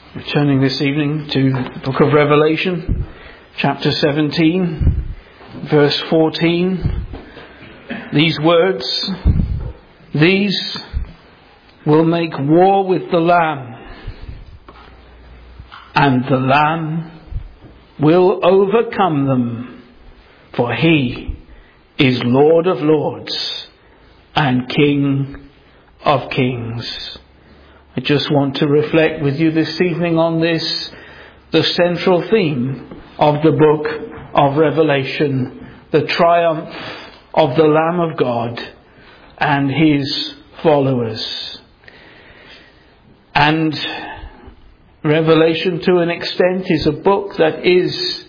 Returning this evening to the book of Revelation, chapter 17, verse 14. These words, "These will make war with the Lamb, and the Lamb will overcome them, for he is Lord of lords and King of kings." I just want to reflect with you this evening on this, the central theme of the book of Revelation, the triumph of the Lamb of God and his followers. And Revelation, to an extent, is a book that is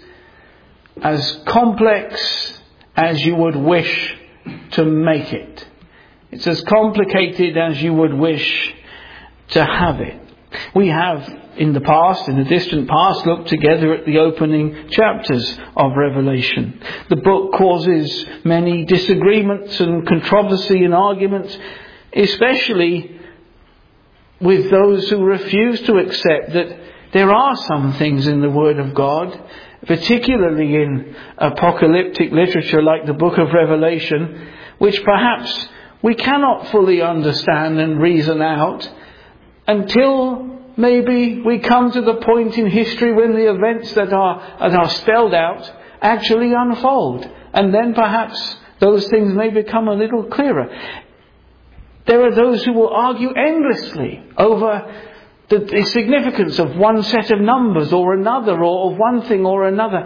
as complex as you would wish to make it. It's as complicated as you would wish to have it. We have in the past, in the distant past, looked together at the opening chapters of Revelation. The book causes many disagreements and controversy and arguments, especially with those who refuse to accept that there are some things in the Word of God, particularly in apocalyptic literature like the book of Revelation, which perhaps we cannot fully understand and reason out until maybe we come to the point in history when the events that are spelled out actually unfold. And then perhaps those things may become a little clearer. There are those who will argue endlessly over the significance of one set of numbers or another, or of one thing or another.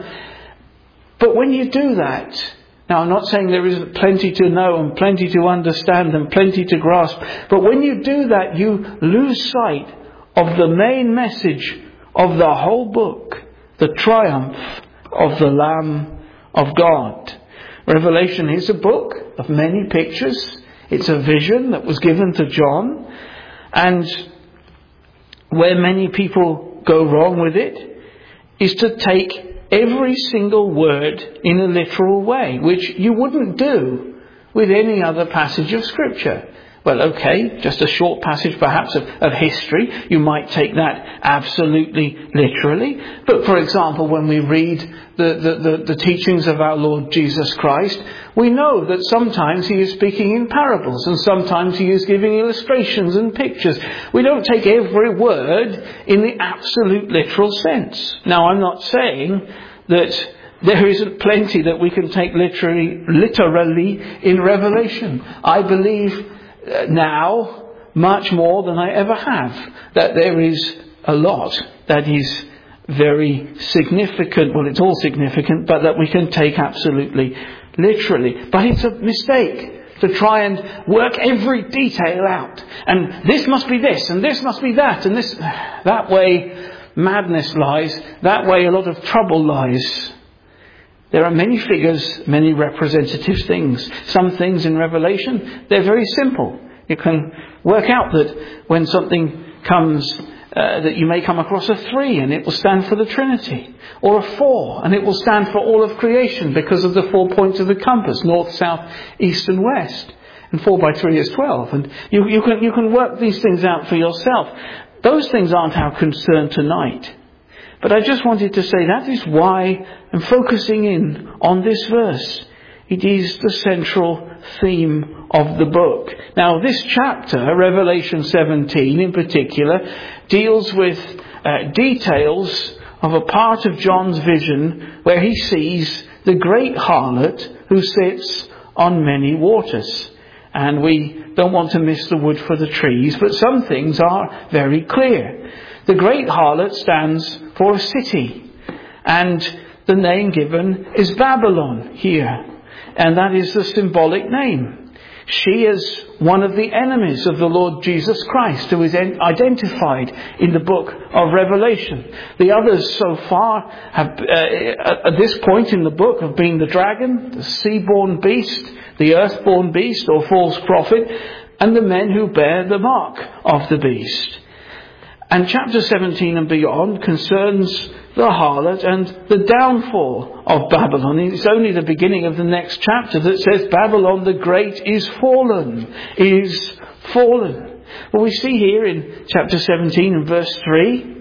But when you do that, now I'm not saying there isn't plenty to know and plenty to understand and plenty to grasp, but when you do that, you lose sight of the main message of the whole book, the triumph of the Lamb of God. Revelation is a book of many pictures. It's a vision that was given to John, and where many people go wrong with it is to take every single word in a literal way, which you wouldn't do with any other passage of Scripture. Well, okay, just a short passage perhaps of history, you might take that absolutely literally. But for example, when we read the teachings of our Lord Jesus Christ, we know that sometimes he is speaking in parables and sometimes he is giving illustrations and pictures. We don't take every word in the absolute literal sense. Now, I'm not saying that there isn't plenty that we can take literally in Revelation. I believe now, much more than I ever have, that there is a lot that is very significant. Well, it's all significant, but that we can take absolutely literally. But it's a mistake to try and work every detail out. And this must be this, and this must be that, and this. That way madness lies. That way a lot of trouble lies. There are many figures, many representative things. Some things in Revelation, they're very simple. You can work out that when something comes, that you may come across a 3 and it will stand for the Trinity. Or a 4 and it will stand for all of creation because of the 4 points of the compass, north, south, east and west. And 4 by 3 is 12. And you can work these things out for yourself. Those things aren't our concern tonight. But I just wanted to say that is why I'm focusing in on this verse. It is the central theme of the book. Now, this chapter, Revelation 17 in particular, deals with details of a part of John's vision where he sees the great harlot who sits on many waters. And we don't want to miss the wood for the trees, but some things are very clear. The great harlot stands for a city, and the name given is Babylon here, and that is the symbolic name. She is one of the enemies of the Lord Jesus Christ, who is identified in the book of Revelation. The others so far have, at this point in the book, have been the dragon, the sea-born beast, the earth-born beast or false prophet, and the men who bear the mark of the beast. And chapter 17 and beyond concerns the harlot and the downfall of Babylon. It's only the beginning of the next chapter that says Babylon the Great is fallen. But we see here in chapter 17 and verse 3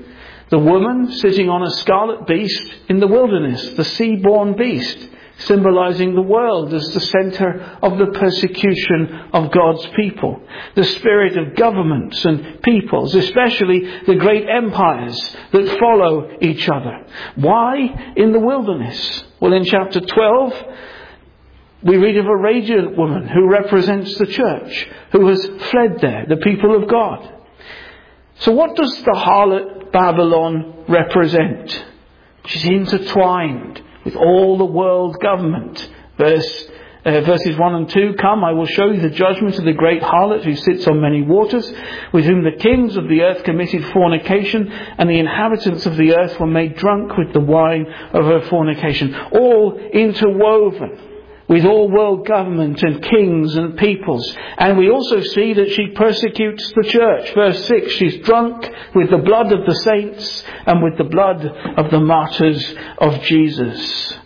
The woman sitting on a scarlet beast in the wilderness, the sea-born beast, symbolizing the world as the center of the persecution of God's people. The spirit of governments and peoples, especially the great empires that follow each other. Why in the wilderness? Well, in chapter 12, we read of a radiant woman who represents the church, who has fled there, the people of God. So what does the harlot Babylon represent? She's intertwined with all the world government. Verses 1 and 2, "Come, I will show you the judgment of the great harlot who sits on many waters, with whom the kings of the earth committed fornication, and the inhabitants of the earth were made drunk with the wine of her fornication." All interwoven with all world government and kings and peoples. And we also see that she persecutes the church. Verse 6, she's drunk with the blood of the saints and with the blood of the martyrs of Jesus.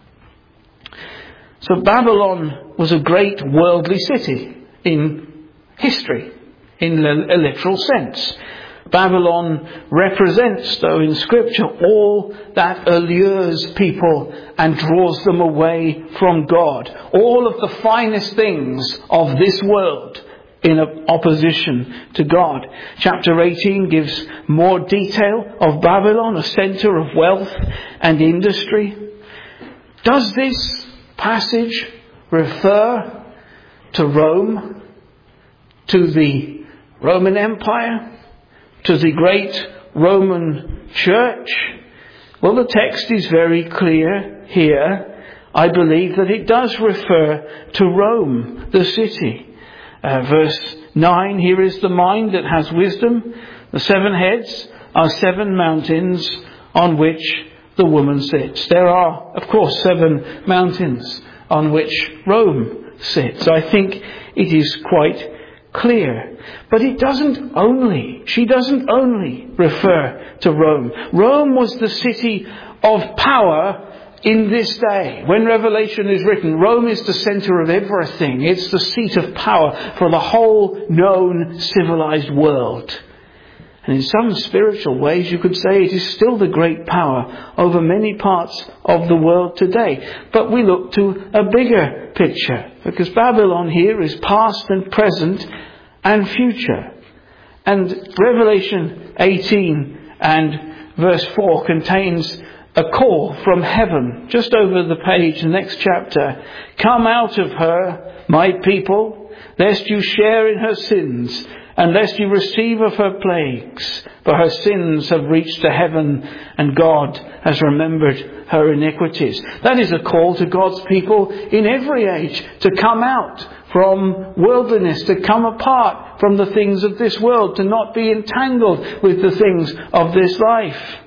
So Babylon was a great worldly city in history, in a literal sense. Babylon represents, though, in Scripture, all that allures people and draws them away from God. All of the finest things of this world in opposition to God. Chapter 18 gives more detail of Babylon, a center of wealth and industry. Does this passage refer to Rome, to the Roman Empire, to the great Roman Church? Well, the text is very clear here. I believe that it does refer to Rome, the city. Verse 9, "Here is the mind that has wisdom. The 7 heads are 7 mountains on which the woman sits." There are, of course, 7 mountains on which Rome sits. I think it is quite clear. But she doesn't only refer to Rome. Rome was the city of power in this day. When Revelation is written, Rome is the center of everything. It's the seat of power for the whole known civilized world. And in some spiritual ways, you could say it is still the great power over many parts of the world today. But we look to a bigger picture, because Babylon here is past and present and future. And Revelation 18 and verse 4 contains a call from heaven. Just over the page, the next chapter. "Come out of her, my people, lest you share in her sins, and lest you receive of her plagues. For her sins have reached to heaven, and God has remembered her iniquities." That is a call to God's people in every age to come out from worldliness, to come apart from the things of this world, to not be entangled with the things of this life.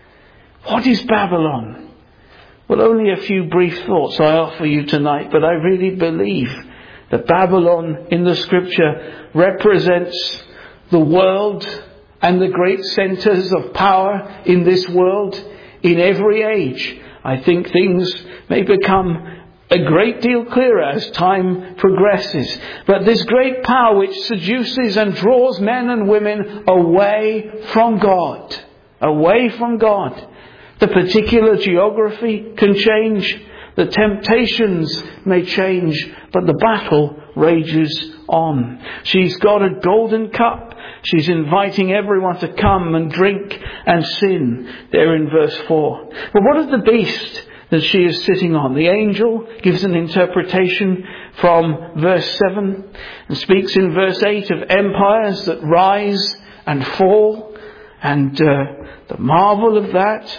What is Babylon? Well, only a few brief thoughts I offer you tonight, but I really believe that Babylon in the Scripture represents the world and the great centers of power in this world in every age. I think things may become a great deal clearer as time progresses. But this great power which seduces and draws men and women away from God. Away from God. The particular geography can change. The temptations may change. But the battle rages on. She's got a golden cup. She's inviting everyone to come and drink and sin. There in verse 4. But what of the beast that she is sitting on? The angel gives an interpretation from verse 7 and speaks in verse 8 of empires that rise and fall, and the marvel of that,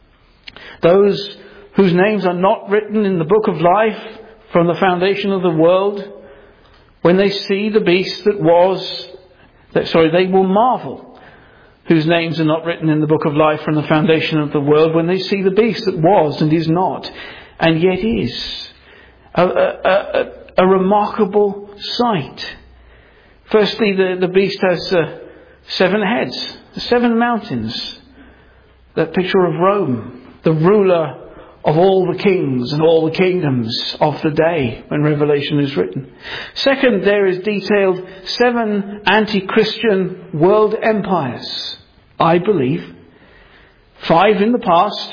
those whose names are not written in the book of life from the foundation of the world, when they see the beast that was, they will marvel. Whose names are not written in the book of life from the foundation of the world, when they see the beast that was and is not and yet is. A remarkable sight. Firstly, the beast has 7 heads, 7 mountains. That picture of Rome, the ruler of all the kings and all the kingdoms of the day when Revelation is written. Second, there is detailed 7 anti-Christian world empires. I believe 5 in the past,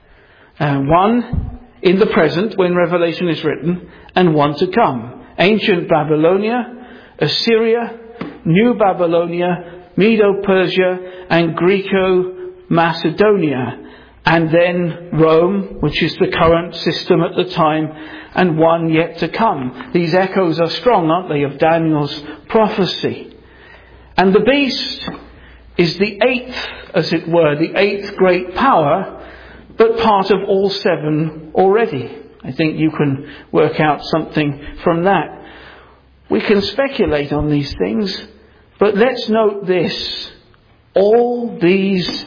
1 in the present when Revelation is written, and 1 to come. Ancient Babylonia, Assyria, New Babylonia, Medo-Persia, and Greco-Macedonia. And then Rome, which is the current system at the time, and 1 yet to come. These echoes are strong, aren't they, of Daniel's prophecy. And the beast is the 8th, as it were, the 8th great power, but part of all 7 already. I think you can work out something from that. We can speculate on these things, but let's note this. All these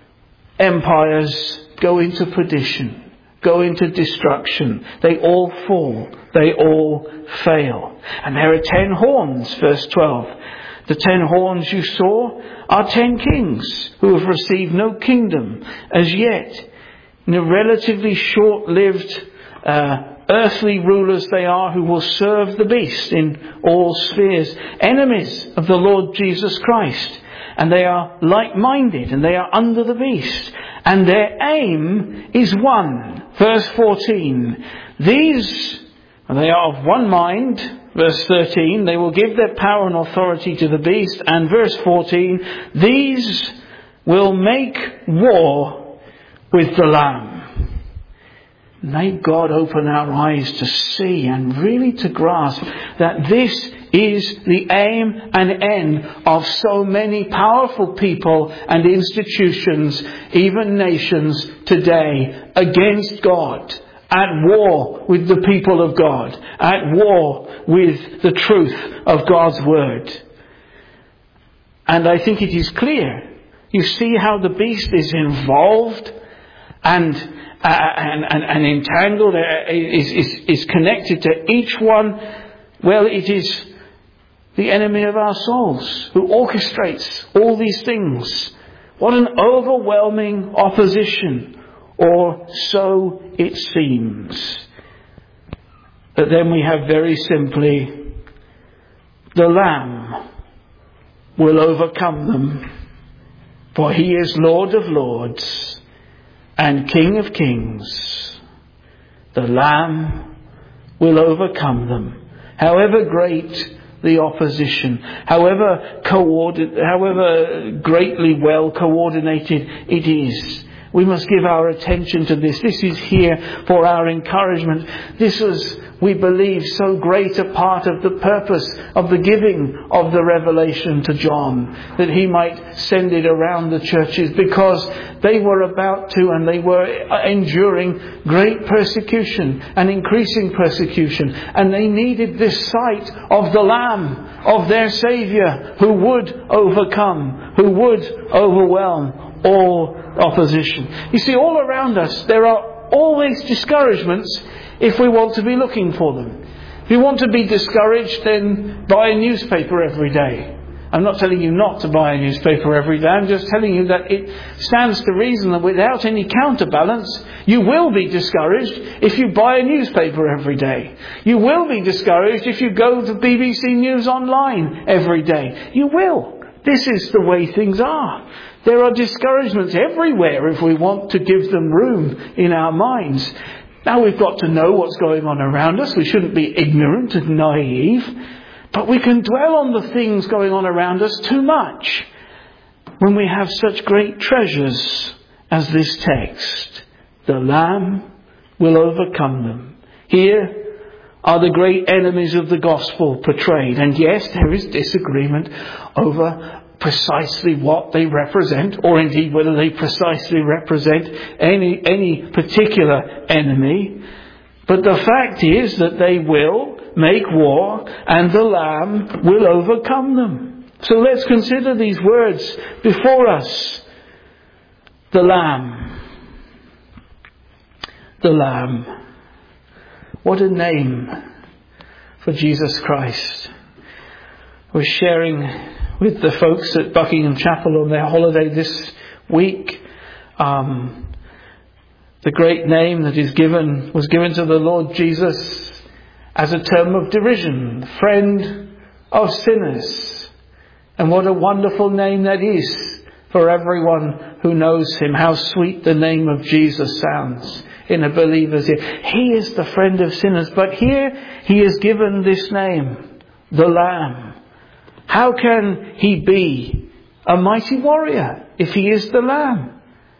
empires go into perdition, go into destruction. They all fall. They all fail. And there are 10 horns, verse 12. The 10 horns you saw are 10 kings who have received no kingdom as yet. Relatively short-lived earthly rulers they are, who will serve the beast in all spheres. Enemies of the Lord Jesus Christ. And they are like-minded, and they are under the beast. And their aim is one. Verse 14. These, they are of one mind. Verse 13. They will give their power and authority to the beast. And verse 14. These will make war with the Lamb. May God open our eyes to see and really to grasp that this is the aim and end of so many powerful people and institutions, even nations today, against God, at war with the people of God, at war with the truth of God's Word. And I think it is clear. You see how the beast is involved and entangled, is connected to each one. Well, it is the enemy of our souls who orchestrates all these things. What an overwhelming opposition, or so it seems. But then we have very simply, the Lamb will overcome them, for he is Lord of lords and King of kings. The Lamb will overcome them. However great the opposition, however greatly well coordinated it is, we must give our attention to this. This is here for our encouragement. This was, we believe, so great a part of the purpose of the giving of the revelation to John, that he might send it around the churches, because they were about to, and they were enduring great persecution and increasing persecution, and they needed this sight of the Lamb, of their Saviour, who would overcome, who would overwhelm all opposition. You see, all around us there are always discouragements if we want to be looking for them. If you want to be discouraged, then buy a newspaper every day. I'm not telling you not to buy a newspaper every day. I'm just telling you that it stands to reason that without any counterbalance, you will be discouraged if you buy a newspaper every day. You will be discouraged if you go to BBC News Online every day. You will. This is the way things are. There are discouragements everywhere if we want to give them room in our minds. Now we've got to know what's going on around us. We shouldn't be ignorant and naive. But we can dwell on the things going on around us too much when we have such great treasures as this text. The Lamb will overcome them. Here are the great enemies of the gospel portrayed. And yes, there is disagreement over precisely what they represent, or indeed whether they precisely represent any particular enemy. But the fact is that they will make war, and the Lamb will overcome them. So let's consider these words before us. The Lamb. The Lamb. What a name for Jesus Christ. We're sharing with the folks at Buckingham Chapel on their holiday this week. The great name that was given to the Lord Jesus as a term of derision, friend of sinners. And what a wonderful name that is for everyone who knows him. How sweet the name of Jesus sounds in a believer's ear. He is the friend of sinners, but here he is given this name, the Lamb. How can he be a mighty warrior if he is the Lamb?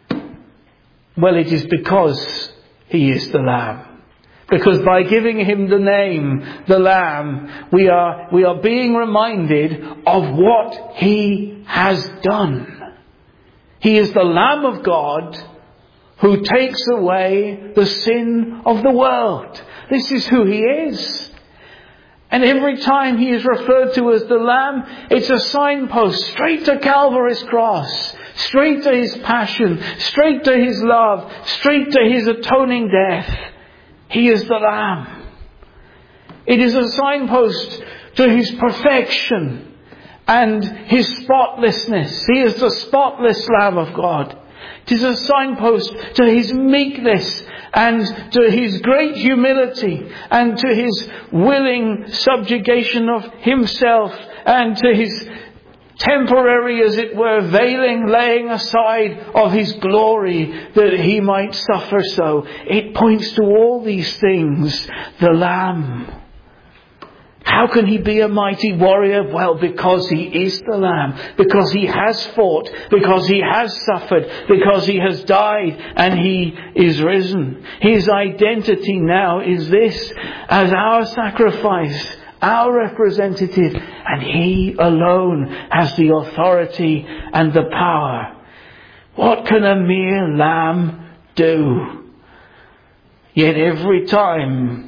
Well, it is because he is the Lamb. Because by giving him the name, the Lamb, we are being reminded of what he has done. He is the Lamb of God who takes away the sin of the world. This is who he is. And every time he is referred to as the Lamb, it's a signpost straight to Calvary's cross, straight to his passion, straight to his love, straight to his atoning death. He is the Lamb. It is a signpost to his perfection and his spotlessness. He is the spotless Lamb of God. It is a signpost to his meekness and to his great humility and to his willing subjugation of himself and to his temporary, as it were, veiling, laying aside of his glory that he might suffer so. It points to all these things. The Lamb. How can he be a mighty warrior? Well, because he is the Lamb. Because he has fought. Because he has suffered. Because he has died and he is risen. His identity now is this: as our sacrifice, our representative, and he alone has the authority and the power. What can a mere lamb do? Yet every time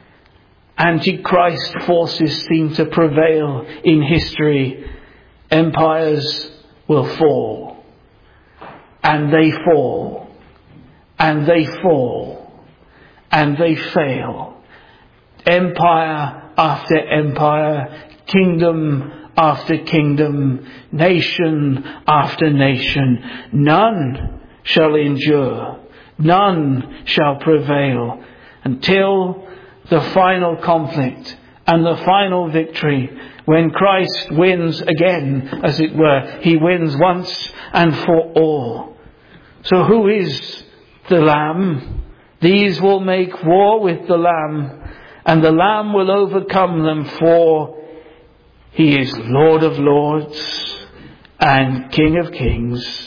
Antichrist forces seem to prevail in history, empires will fall. And they fall. And they fall. And they fail. Empire after empire, kingdom after kingdom, nation after nation. None shall endure. None shall prevail until the final conflict and the final victory, when Christ wins again, as it were. He wins once and for all. So who is the Lamb? These will make war with the Lamb, and the Lamb will overcome them, for he is Lord of lords and King of kings.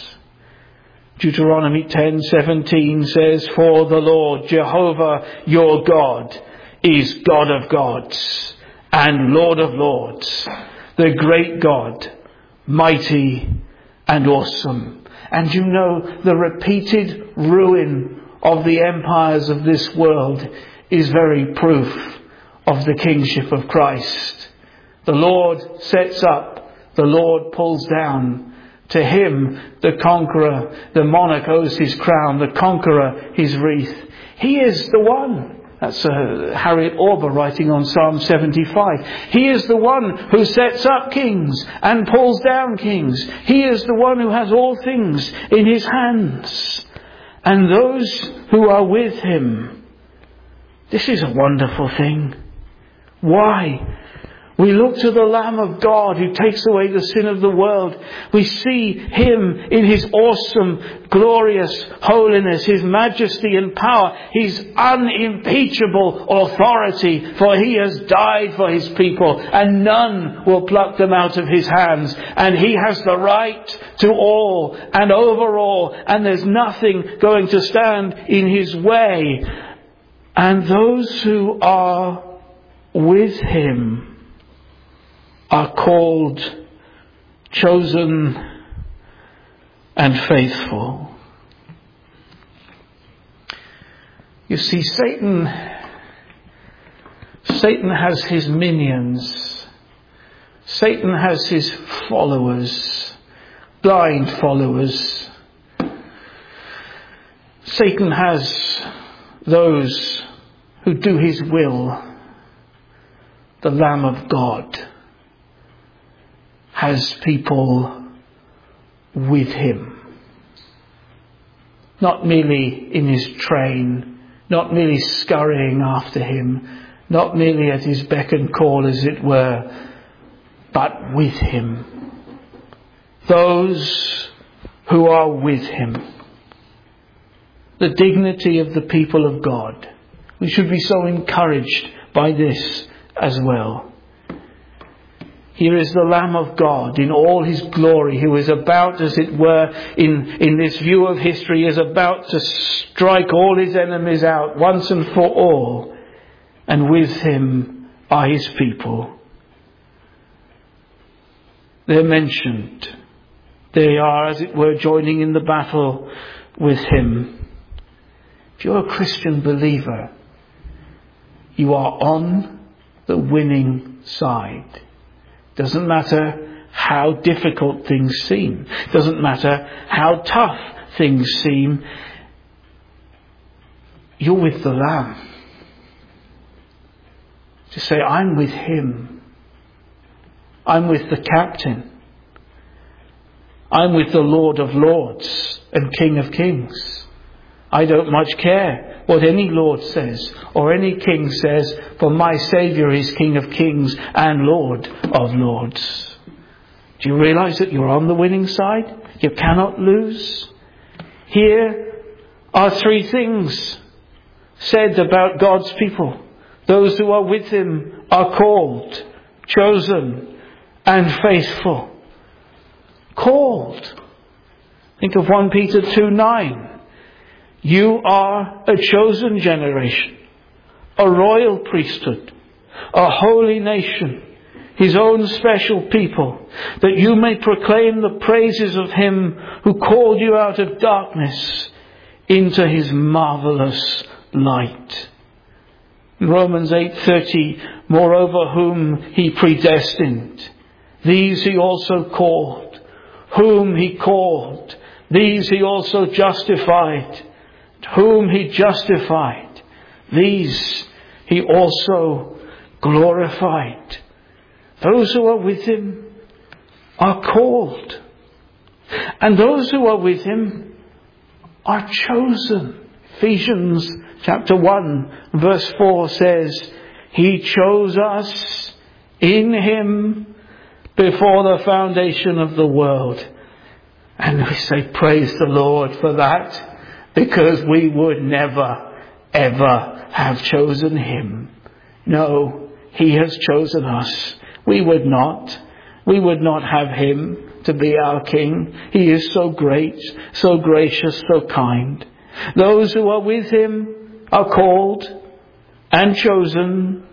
Deuteronomy 10:17 says, "For the Lord, Jehovah your God, is God of gods and Lord of lords, the great God, mighty and awesome." And you know, the repeated ruin of the empires of this world is very proof of the kingship of Christ. The Lord sets up, the Lord pulls down. To him, the conqueror, the monarch owes his crown, the conqueror his wreath. He is the one. That's Harriet Auber writing on Psalm 75. He is the one who sets up kings and pulls down kings. He is the one who has all things in his hands. And those who are with him. This is a wonderful thing. Why? We look to the Lamb of God who takes away the sin of the world. We see him in his awesome, glorious holiness, his majesty and power, his unimpeachable authority, for he has died for his people and none will pluck them out of his hands. And he has the right to all and over all, and there's nothing going to stand in his way. And those who are with him are called, chosen and faithful. You see, Satan has his minions. Satan has his followers, blind followers. Satan has those who do his will. The Lamb of God has people with him. Not merely in his train, not merely scurrying after him, not merely at his beck and call, as it were, but with him. Those who are with him. The dignity of the people of God. We should be so encouraged by this as well. Here is the Lamb of God in all his glory, who is about, as it were, in this view of history, is about to strike all his enemies out once and for all. And with him are his people. They're mentioned. They are, as it were, joining in the battle with him. If you're a Christian believer, you are on the winning side. Doesn't matter how difficult things seem. Doesn't matter how tough things seem. You're with the Lamb. To say, I'm with him. I'm with the captain. I'm with the Lord of Lords and King of Kings. I don't much care what any Lord says or any King says, for my Saviour is King of Kings and Lord of Lords. Do you realise that you're on the winning side? You cannot lose. Here are three things said about God's people. Those who are with him are called, chosen, and faithful. Called. Think of 1 Peter 2:9. You are a chosen generation, a royal priesthood, a holy nation, his own special people, that you may proclaim the praises of him who called you out of darkness into his marvellous light. In Romans 8:30, moreover whom he predestined, these he also called. Whom he called, these he also justified. Whom he justified, these he also glorified. Those who are with him are called. And those who are with him are chosen. Ephesians chapter 1 verse 4 says, he chose us in him before the foundation of the world. And we say, praise the Lord for that. Because we would never, ever have chosen him. No, he has chosen us. We would not. We would not have him to be our king. He is so great, so gracious, so kind. Those who are with him are called and chosen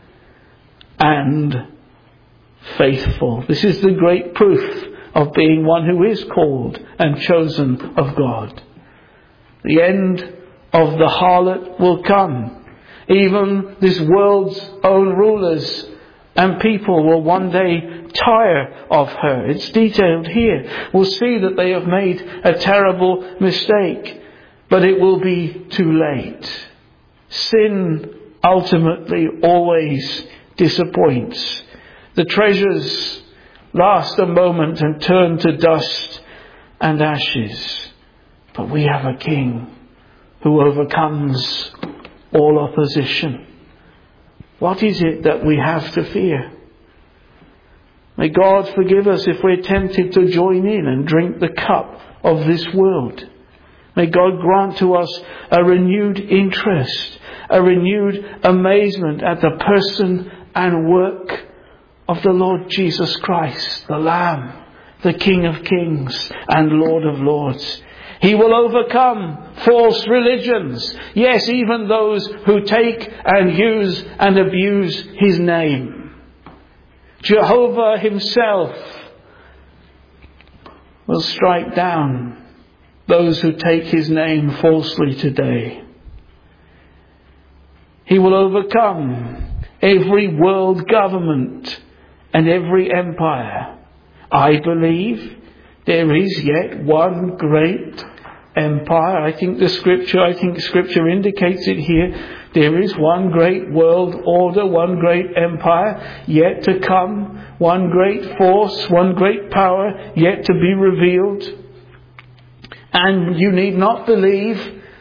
and faithful. This is the great proof of being one who is called and chosen of God. The end of the harlot will come. Even this world's own rulers and people will one day tire of her. It's detailed here. We'll see that they have made a terrible mistake, but it will be too late. Sin ultimately always disappoints. The treasures last a moment and turn to dust and ashes. But we have a king who overcomes all opposition. What is it that we have to fear? May God forgive us if we're tempted to join in and drink the cup of this world. May God grant to us a renewed interest, a renewed amazement at the person and work of the Lord Jesus Christ, the Lamb, the King of Kings and Lord of Lords. He will overcome false religions. Yes, even those who take and use and abuse his name. Jehovah himself will strike down those who take his name falsely today. He will overcome every world government and every empire. I believe there is yet one great empire. I think Scripture indicates it here. There is one great world order, one great empire yet to come, one great force, one great power yet to be revealed. And you need not believe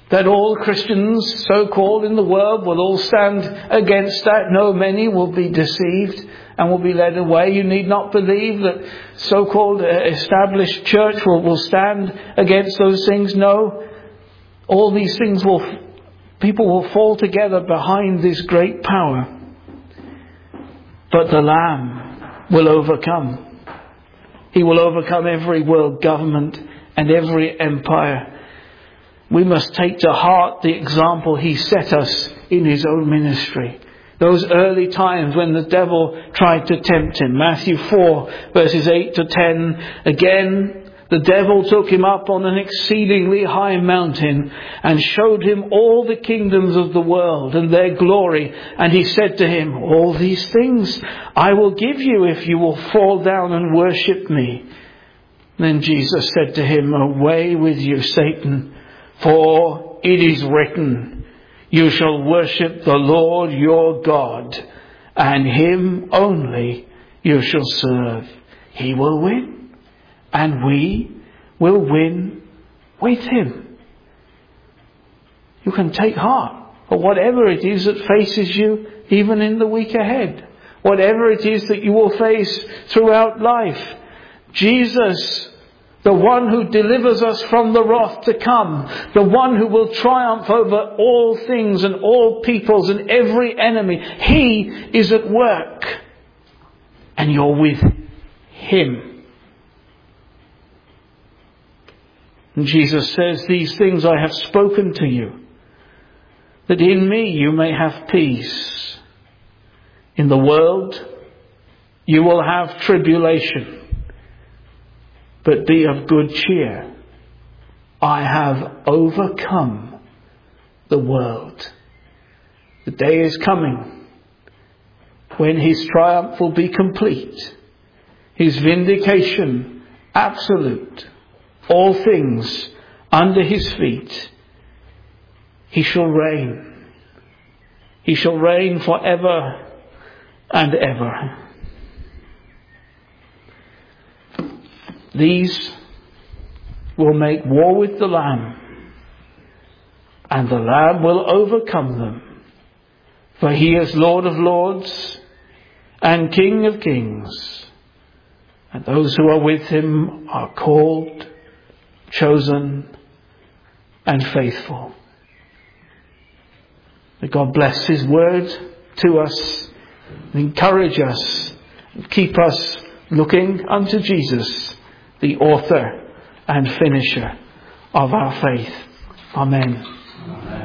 that all Christians, so-called in the world, will all stand against that. No, many will be deceived and will be led away. You need not believe that so-called established church will stand against those things. No, all these things people will fall together behind this great power. But the Lamb will overcome. He will overcome every world government and every empire. We must take to heart the example he set us in his own ministry. Those early times when the devil tried to tempt him. Matthew 4 verses 8 to 10. Again, the devil took him up on an exceedingly high mountain and showed him all the kingdoms of the world and their glory. And he said to him, all these things I will give you if you will fall down and worship me. Then Jesus said to him, away with you, Satan. For it is written, you shall worship the Lord your God, and him only you shall serve. He will win, and we will win with him. You can take heart for whatever it is that faces you, even in the week ahead. Whatever it is that you will face throughout life. Jesus, the one who delivers us from the wrath to come, the one who will triumph over all things and all peoples and every enemy, he is at work. And you're with him. And Jesus says, these things I have spoken to you, that in me you may have peace. In the world you will have tribulation. But be of good cheer. I have overcome the world. The day is coming when his triumph will be complete. His vindication absolute. All things under his feet. He shall reign. He shall reign forever and ever. These will make war with the Lamb, and the Lamb will overcome them. For he is Lord of lords and King of kings. And those who are with him are called, chosen, and faithful. May God bless his word to us, encourage us, and keep us looking unto Jesus, the author and finisher of our faith. Amen.